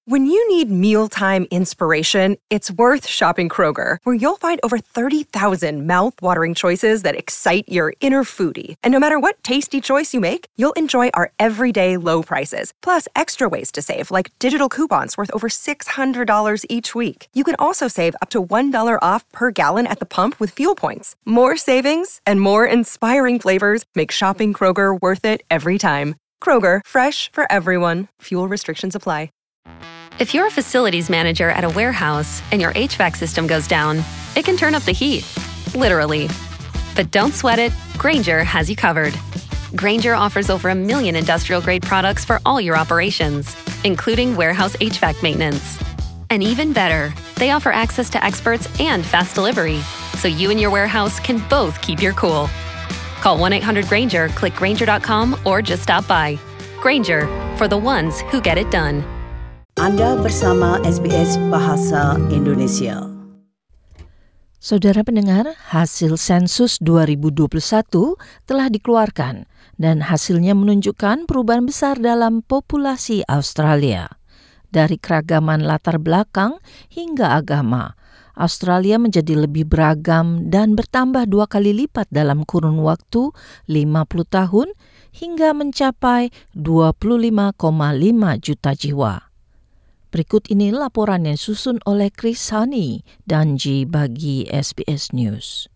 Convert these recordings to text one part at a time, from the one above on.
When you need mealtime inspiration, it's worth shopping Kroger, where you'll find over 30,000 mouth-watering choices that excite your inner foodie. And no matter what tasty choice you make, you'll enjoy our everyday low prices, plus extra ways to save, like digital coupons worth over $600 each week. You can also save up to $1 off per gallon at the pump with fuel points. More savings and more inspiring flavors make shopping Kroger worth it every time. Kroger, fresh for everyone. Fuel restrictions apply. If you're a facilities manager at a warehouse and your HVAC system goes down, it can turn up the heat, literally. But don't sweat it, Grainger has you covered. Grainger offers over 1 million industrial-grade products for all your operations, including warehouse HVAC maintenance. And even better, they offer access to experts and fast delivery, so you and your warehouse can both keep your cool. Call 1-800-GRAINGER, click Grainger.com, or just stop by. Grainger, for the ones who get it done. Anda bersama SBS Bahasa Indonesia. Saudara pendengar, hasil sensus 2021 telah dikeluarkan dan hasilnya menunjukkan perubahan besar dalam populasi Australia. Dari keragaman latar belakang hingga agama, Australia menjadi lebih beragam dan bertambah 2 kali lipat dalam kurun waktu 50 tahun hingga mencapai 25,5 juta jiwa. Berikut ini laporan yang disusun oleh Chris Honey dan G bagi SBS News.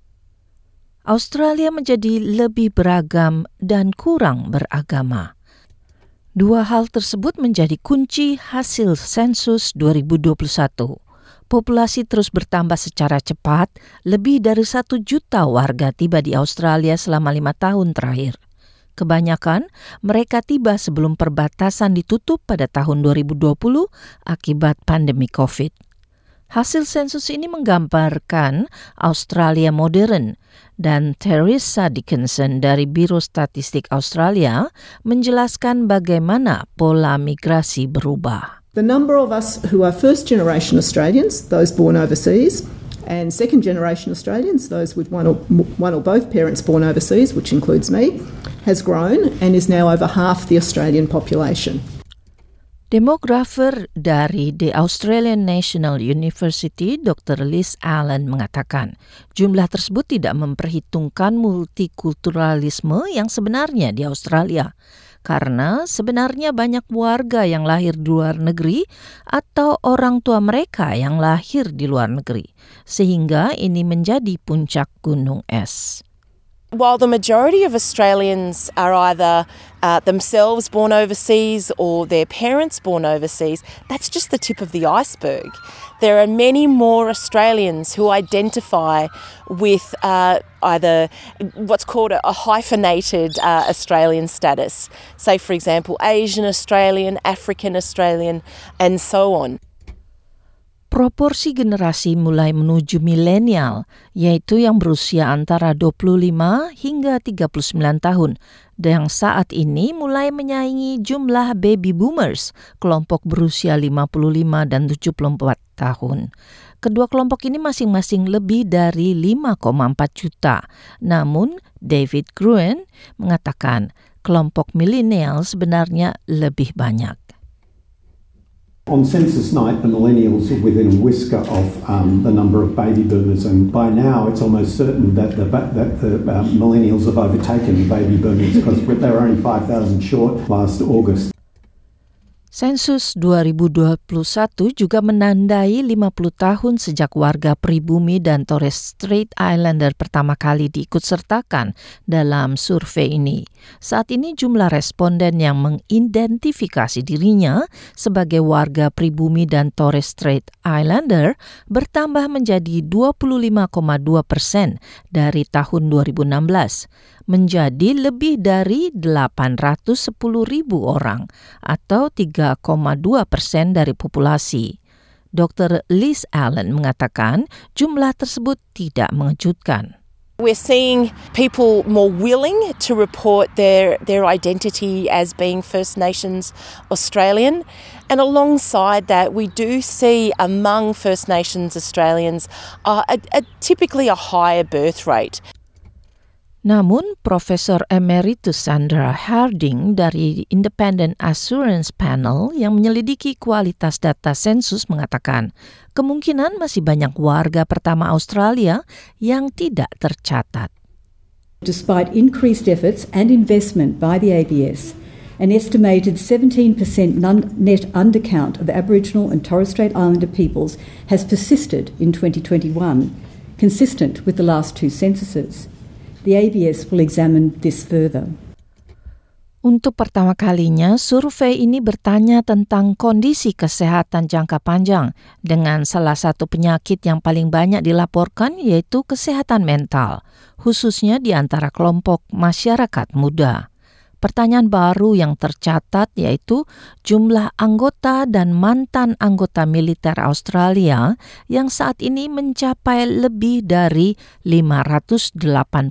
Australia menjadi lebih beragam dan kurang beragama. Dua hal tersebut menjadi kunci hasil sensus 2021. Populasi terus bertambah secara cepat, lebih dari 1 juta warga tiba di Australia selama 5 tahun terakhir. Kebanyakan mereka tiba sebelum perbatasan ditutup pada tahun 2020 akibat pandemi COVID. Hasil sensus ini menggambarkan Australia modern, dan Teresa Dickinson dari Biro Statistik Australia menjelaskan bagaimana pola migrasi berubah. The number of us who are first-generation Australians, those born overseas, and second-generation Australians, those with one or both parents born overseas, which includes me, has grown and is now over half the Australian population. Demografer dari The Australian National University, Dr. Liz Allen mengatakan, jumlah tersebut tidak memperhitungkan multikulturalisme yang sebenarnya di Australia, karena sebenarnya banyak warga yang lahir di luar negeri atau orang tua mereka yang lahir di luar negeri, sehingga ini menjadi puncak gunung es. While the majority of Australians are either themselves born overseas or their parents born overseas, that's just the tip of the iceberg. There are many more Australians who identify with either what's called a hyphenated Australian status. Say, for example, Asian Australian, African Australian, and so on. Proporsi generasi mulai menuju milenial, yaitu yang berusia antara 25 hingga 39 tahun, dan saat ini mulai menyaingi jumlah baby boomers, kelompok berusia 55 dan 74 tahun. Kedua kelompok ini masing-masing lebih dari 5,4 juta. Namun, David Gruen mengatakan kelompok milenial sebenarnya lebih banyak. On census night, the millennials are within a whisker of the number of baby boomers, and by now it's almost certain that the millennials have overtaken baby boomers because they were only 5,000 short last August. Sensus 2021 juga menandai 50 tahun sejak warga pribumi dan Torres Strait Islander pertama kali diikutsertakan dalam survei ini. Saat ini jumlah responden yang mengidentifikasi dirinya sebagai warga pribumi dan Torres Strait Islander bertambah menjadi 25,2% dari tahun 2016, menjadi lebih dari 810,000 orang atau 3,2% dari populasi. Dr. Liz Allen mengatakan jumlah tersebut tidak mengejutkan. We're seeing people more willing to report their identity as being First Nations Australian. And alongside that, we do see among First Nations Australians typically a higher birth rate. Namun, Profesor Emeritus Sandra Harding dari Independent Assurance Panel yang menyelidiki kualitas data sensus mengatakan, kemungkinan masih banyak warga pertama Australia yang tidak tercatat. Despite increased efforts and investment by the ABS, an estimated 17% net undercount of Aboriginal and Torres Strait Islander peoples has persisted in 2021, consistent with the last two censuses. The ABS will examine this further. Untuk pertama kalinya, survei ini bertanya tentang kondisi kesehatan jangka panjang dengan salah satu penyakit yang paling banyak dilaporkan yaitu kesehatan mental, khususnya di antara kelompok masyarakat muda. Pertanyaan baru yang tercatat yaitu jumlah anggota dan mantan anggota militer Australia yang saat ini mencapai lebih dari 580,000.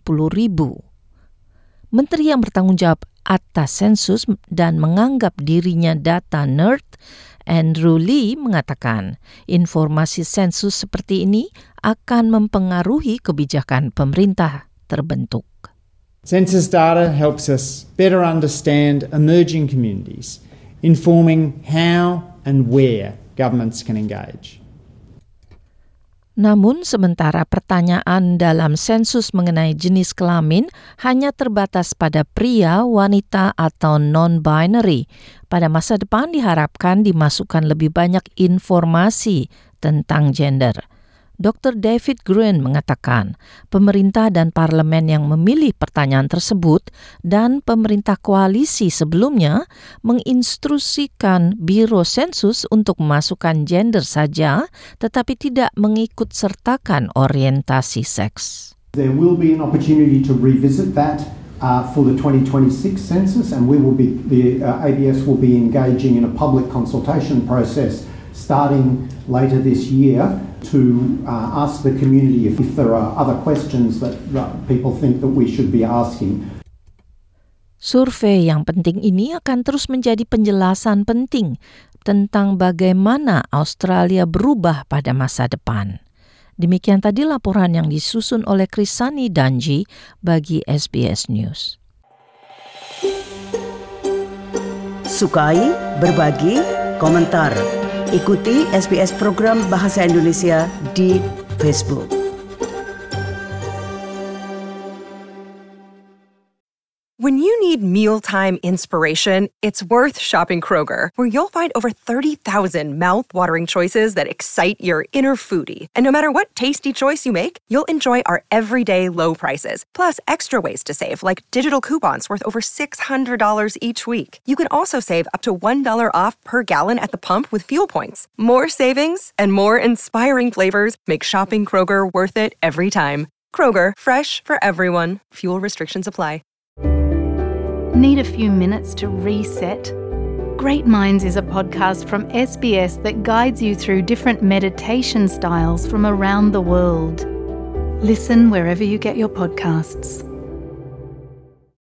Menteri yang bertanggung jawab atas sensus dan menganggap dirinya data nerd, Andrew Lee mengatakan informasi sensus seperti ini akan mempengaruhi kebijakan pemerintah terbentuk. Census data helps us better understand emerging communities, informing how and where governments can engage. Namun, sementara pertanyaan dalam sensus mengenai jenis kelamin hanya terbatas pada pria, wanita, atau non-binary, pada masa depan diharapkan dimasukkan lebih banyak informasi tentang gender. Dr. David Gruen mengatakan, pemerintah dan parlemen yang memilih pertanyaan tersebut dan pemerintah koalisi sebelumnya menginstruksikan Biro Sensus untuk memasukkan gender saja, tetapi tidak mengikut sertakan orientasi seks. There will be an opportunity to revisit that for the 2026 census, and the ABS will be engaging in a public consultation process starting later this year to ask the community if there are other questions that people think that we should be asking. Survei yang penting ini akan terus menjadi penjelasan penting tentang bagaimana Australia berubah pada masa depan. Demikian tadi laporan yang disusun oleh Krisani Danji bagi SBS News. Sukai, berbagi, komentar. Ikuti SBS program Bahasa Indonesia di Facebook. When you need mealtime inspiration, it's worth shopping Kroger, where you'll find over 30,000 mouth-watering choices that excite your inner foodie. And no matter what tasty choice you make, you'll enjoy our everyday low prices, plus extra ways to save, like digital coupons worth over $600 each week. You can also save up to $1 off per gallon at the pump with fuel points. More savings and more inspiring flavors make shopping Kroger worth it every time. Kroger, fresh for everyone. Fuel restrictions apply. Need a few minutes to reset? Great Minds is a podcast from SBS that guides you through different meditation styles from around the world. Listen wherever you get your podcasts.